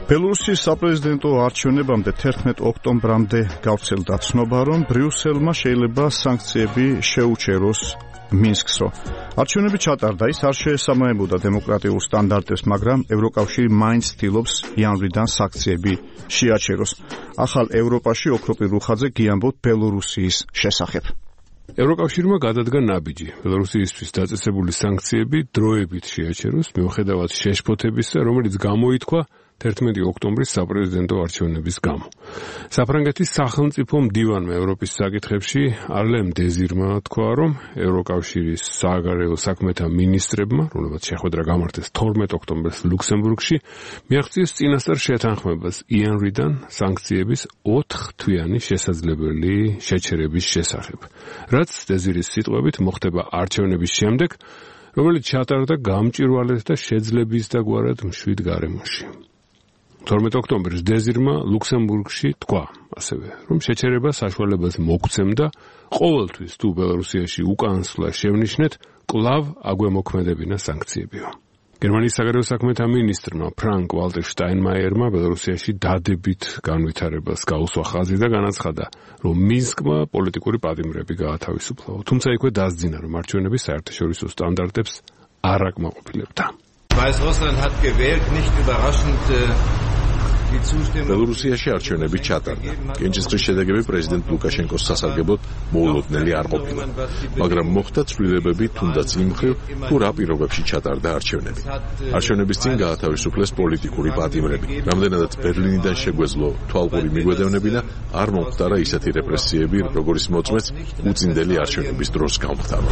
ბელორუსის საპრეზიდენტო არჩევნებამდე 11 ოქტომბრამდე გავრცელდა ცნობა, რომ ბრიუსელმა შეიძლება სანქციები შეუჩეროს მინსკსო. არჩევნები ჩატარდა, ის არ შეესაბამებოდა დემოკრატიულ სტანდარტებს, მაგრამ ევროკავშირი მაინც ცდილობს იანვრიდან სანქციები შეაჩეროს. ახალ ევროპაში ოქროპირ რუხაძე გიამბობთ ბელორუსიის შესახებ. ევროკავშირმა გადადგა ნაბიჯი ბელორუსიისთვის დაწესებული სანქციები დროებით შეაჩეროს, მიუხედავად შეშფოთებისა, რომელიც გამოითქვა 11 ოქტომბრის საპრეზიდენტო არჩევნების გამო. საფრანგეთის სახელმწიფო მდივანმა ევროპის საკითხებში არლემ დეზირმა თქვა, რომ ევროკავშირის სააგარეო საქმეთა მინისტრებმა, რომლებაც შეხვედრა გამართეს 12 ოქტომბერს ლუქსემბურგში, მიაღწიეს წინასწარ შეთანხმებას იანვრიდან სანქციების 4 თვიანი შესაძლებელი შეჩერების შესახებ. რაც დეზირის სიტყვებით მოხდება არჩევნების შემდეგ, რომელიც ჩატარდა გამჭვირვალედ და შეძლებისდაგვარად მშვიდ გარემოში. 12 ოქტომბერს დეზირმა ლუქსემბურგში თქვა ასევე, რომ შეჩერება საშუალებას მოგცემდა ყოველთვის თუ ბელორუსიაში უკანასკნელ შევნიშნეთ, კვლავ აგვემოქმედებინა სანქციებიო. გერმანიის საგარეო საქმეთა მინისტრმა ფრანკ ვალტერ შტაინმაიერმა ბელორუსიაში დადებით განვითარებას გაუსვა ხაზი და განაცხადა, რომ მინსკმა პოლიტიკური პატიმრები გაათავისუფლაო. თუმცა იქვე დასძინა, რომ არჩევნები საერთაშორისო სტანდარტებს არ აკმაყოფილებდა. Weißrussland hat gewählt, nicht überraschend ბელორუსიაში არჩევნები ჩატარდა. კენჭისყრის შედეგები პრეზიდენტ ლუკაშენკოს სასარგებლოდ მოულოდნელი არ ყოფილა, მაგრამ მოხდა ცვლილებები თუნდაც იმ მხრივ, თუ რა პირობებში ჩატარდა არჩევნები. არჩევნების წინ გაათავისუფლეს პოლიტიკური პატიმრები. რამდენადაც ბერლინიდან შეგვეძლო თვალყური მიგვედევნებინა, არ მომხდარა ისეთი რეპრესიები, როგორც მოწმეც უწინდელი არჩევნების დროს გამხდარა.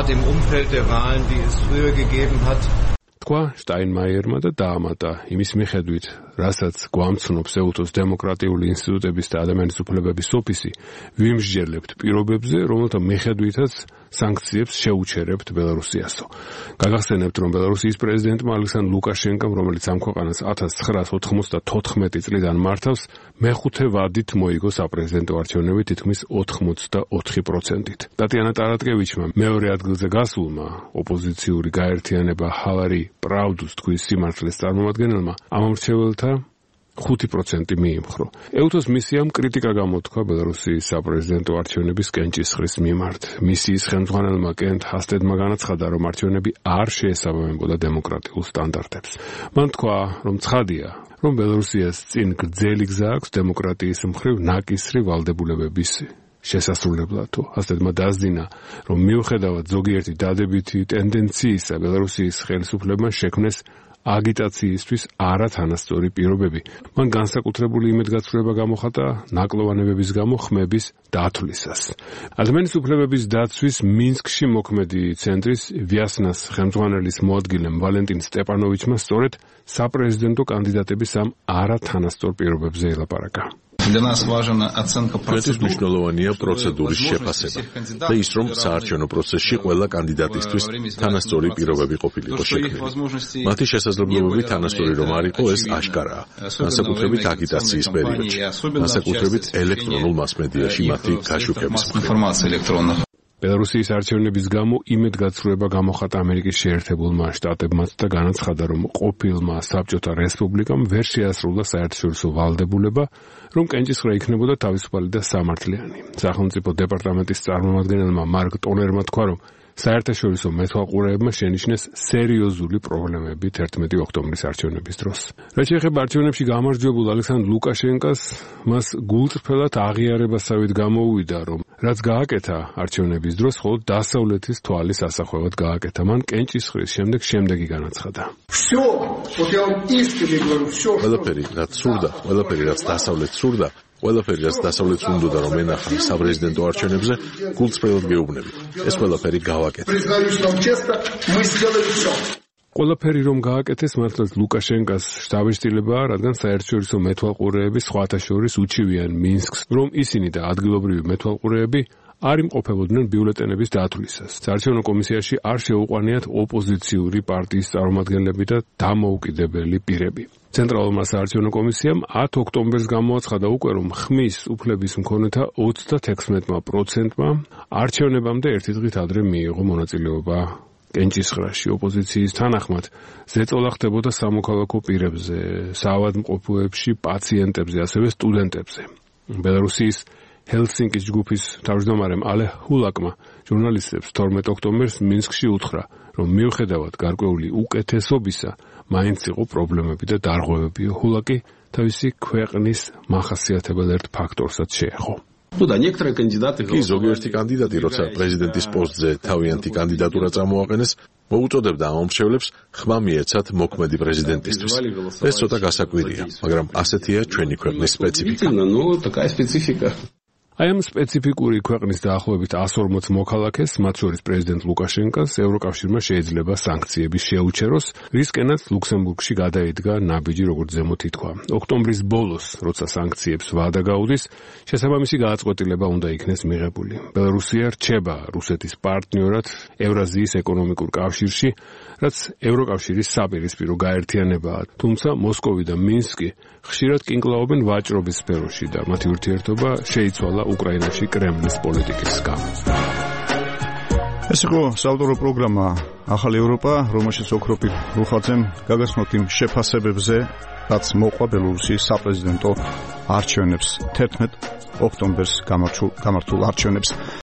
თქვა შტაინმაიერმა და დაამატა იმის მიხედვით, რასაც გვამცნობს ეუთოს დემოკრატიული ინსტიტუტების და ადამიანის უფლებების ოფისი, ვიმსჯერლებთ პირობებზე, რომელთა მიხედვითაც სანქციებს შეუჩერებთ ბელორუსიასო. გაგახსენებთ, რომ ბელორუსიის პრეზიდენტმა ალექსანდრ ლუკაშენკომ, რომელიც ამ ქვეყანას 1994 წლიდან მართავს, მეხუთე ვადით მოიგო საპრეზიდენტო არჩევნები თითქმის 84%-ით. ტატიანა ტარატკევიჩმა მეორე ადგილზე გასულმა ოპოზიციური გაერთიანება ჰავარი პრავდუს თქვის სიმართლეს წარმომადგენელმა ამ მრჩეველთა 5% მიიმხრო. ეუთოს მისიამ კრიტიკა გამოთქვა ბელორუსიის საპრეზიდენტო არჩევნების კენჭისყრის მიმართ. მისიის ხელმძღვანელმა კენტ ჰასტედმა განაცხადა, რომ არჩევნები არ შეესაბამებოდა დემოკრატიულ სტანდარტებს. მან თქვა, რომ ცხადია, რომ ბელორუსიას წინ გრძელი გზა აქვს დემოკრატიის მხრივ ნაკისრი ვალდებულებების შესასრულებლად. ჰასტედმა დასძინა, რომ მიუხედავად ზოგიერთი დადებითი ტენდენციისა, ბელორუსიის ხელისუფლებმა შექმნეს აგიტაციისთვის არათანასწორი პირობები. მან განსაკუთრებული იმედგაცრუება გამოხატა ნაკლოვანებების გამო ხმების დათვლისას. ადამიანის უფლებების დაცვის მინსკში მოქმედი ცენტრის ვიასნას ხელმძღვანელის მოადგილემ ვალენტინ სტეპანოვიჩმა სწორედ საპრეზიდენტო კანდიდატების ამ არათანასწორ პირობებზე ელაპარაკა. ჩვენთვის მნიშვნელოვანია პროცედურის შეფასება და ის, რომ საარჩევნო პროცესში ყველა კანდიდატისთვის თანასწორი პირობები ყოფილიყო შექმნილი. მათი შესაძლებლობები თანასწორი რომ არ იყო, ეს აშკარაა, განსაკუთრებით აგიტაციის პერიოდში, განსაკუთრებით ელექტრონულ მასმედიაში მათი გაშუქების მხრივ. ბელორუსიის არჩევნების გამო იმედგაცრუება გამოხატა ამერიკის შეერთებულმა შტატებმაც და განაცხადა, რომ ყოფილმა საბჭოთა რესპუბლიკამ ვერ შეასრულა საერთაშორისო ვალდებულება, რომ კენჭისყრა იქნებოდა თავისუფალი და სამართლიანი. სახელმწიფო დეპარტამენტის წარმომადგენელმა მარკ ტოლერმა თქვა, რომ საერთაშორისო მეთვალყურეებმა შენიშნეს სერიოზული პრობლემები 11 ოქტომბრის არჩევნების დროს. რაც შეეხება არჩევნებში გამარჯვებულ ალექსანდრ ლუკაშენკას, მას გულწრფელად აღიარებასავით გამოუვიდა, რომ რაც გააკეთა არჩევნების დროს, მხოლოდ დასავლეთის თვალის ასახვევად გააკეთა. მან კენჭისყრის შემდეგი განაცხადა. ყველაფერი, რაც სურდა, ყველაფერი, რაც დასავლეთს სურდა, ყველაფერი, რაც დასავლეთს უნდოდა რომ ენახა საპრეზიდენტო არჩევნებზე, გულწრფელად გეუბნები. ეს ყველაფერი გავაკეთე. ყველაფერი რომ გააკეთეს, მართლაც ლუკაშენკას შთაბეჭდილებაა, რადგან საერთაშორისო მეთვალყურეები სხვათა შორის უჩივიან მინსკს, რომ ისინი და ადგილობრივი მეთვალყურეები არ იმყოფებოდნენ ბიულეტენების დათვლისას. საარჩევნო კომისიაში არ შეუყვანიათ ოპოზიციური პარტიის წარმომადგენლები და დამოუკიდებელი პირები. ცენტრალურმა საარჩევნო კომისიამ 10 ოქტომბერს გამოაცხადა უკვე, რომ ხმის უფლების მქონეთა 36%-მა არჩევნებამდე ერთი დღით ადრე მიიღო მონაწილეობა კენჭისყრაში ოპოზიციის თანახმად ზეწოლა ხდებოდა სამოქალაქო პირებზე, საავადმყოფოებში, პაციენტებზე, ასევე სტუდენტებზე. ბელარუსის ჰელსინკის ჯგუფის თავმჯდომარემ ალე ჰულაკმა ჟურნალისტებს 12 ოქტომბერს მინსკში უთხრა, რომ მიუხედავად გარკვეული უკეთესობისა, მაინც იყო პრობლემები და დარღვევები. ჰულაკი თავისი ქვეყნის მახასიათებელ ერთ ფაქტორსაც შეეხო. კი ზოგიერთი კანდიდატი, როცა პრეზიდენტის პოსტზე თავიანთი კანდიდატურა წამოაყენეს, მოუწოდებდა ამ მომხრეებს ხმა მიეცათ მოქმედი პრეზიდენტისთვის. ეს ცოტა გასაკვირია, მაგრამ ასეთია ჩვენი ქვეყნის სპეციფიკა. აი ამ სპეციფიკური ქვეყნის დაახლოებით 140 მოქალაქეს, მათ შორის პრეზიდენტ ლუკაშენკას, ევროკავშირმა შეიძლება სანქციები შეუჩეროს, რისკენაც ლუქსემბურგში გადაიდგა ნაბიჯი, როგორც ზემოთ ითქვა. ოქტომბრის ბოლოს, როცა სანქციებს ვადა გაუდის, შესაბამისი გააწყვეტილება უნდა იქნეს მიღებული. ბელარუსია რჩება რუსეთის პარტნიორად ევრაზიის ეკონომიკურ კავშირში, რაც ევროკავშირის საპირისპირო გაერთიანებაა, თუმცა მოსკოვი და მინსკი ხშირად კინკლაობენ ვაჭრობის სფეროში და მათი ურთიერთობა შეიცვალა უკრაინაში კრემლის პოლიტიკის გამო. ეს იყო საავტორო პროგრამა ახალი ევროპა, რომელშიც ოქროპირ რუხაძემ გაგაცნოთ იმ შეფასებებზე, რაც მოყვა ბელარუსის საპრეზიდენტო არჩევნებს 11 ოქტომბერს გამართულ არჩევნებს.